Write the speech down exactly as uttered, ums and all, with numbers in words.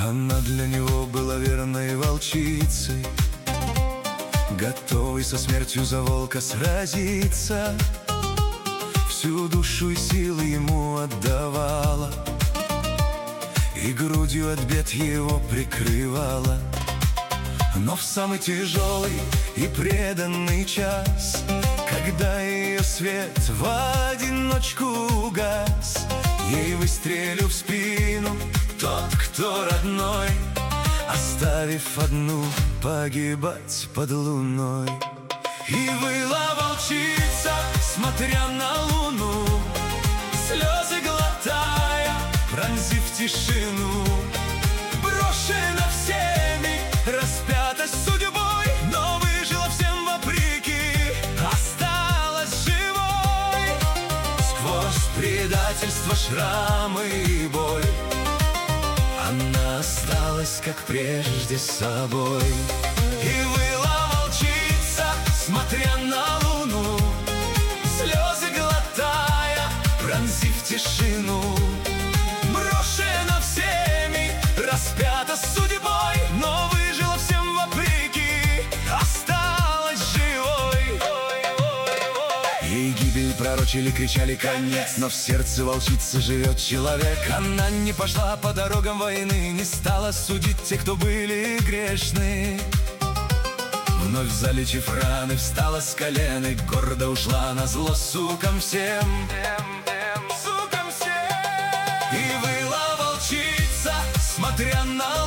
Она для него была верной волчицей, готовой со смертью за волка сразиться. Всю душу и силы ему отдавала, и грудью от бед его прикрывала. Но в самый тяжелый и преданный час, когда ее свет в одиночку угас, ей выстрелил в спину тот, кто родной, оставив одну погибать под луной. И выла волчица, смотря на луну, слезы глотая, пронзив тишину. Брошена всеми, распята судьбой, но выжила всем вопреки, осталась живой. Сквозь предательство, шрамы и боль она осталась, как прежде, собой. И выла волчица, смотря на луну, слезы глотая, пронзив тишину. Брошена всеми, распята судьбой, но выжила всем вопреки, осталась живой. Ей гибель пророчили, кричали конец, но в сердце волчицы живет человек. Она не пошла по дорогам войны, не стала судить тех, кто были грешны. Вновь залечив раны, встала с колен и гордо ушла на зло сукам всем. Сукам всем. И выла волчица, смотря на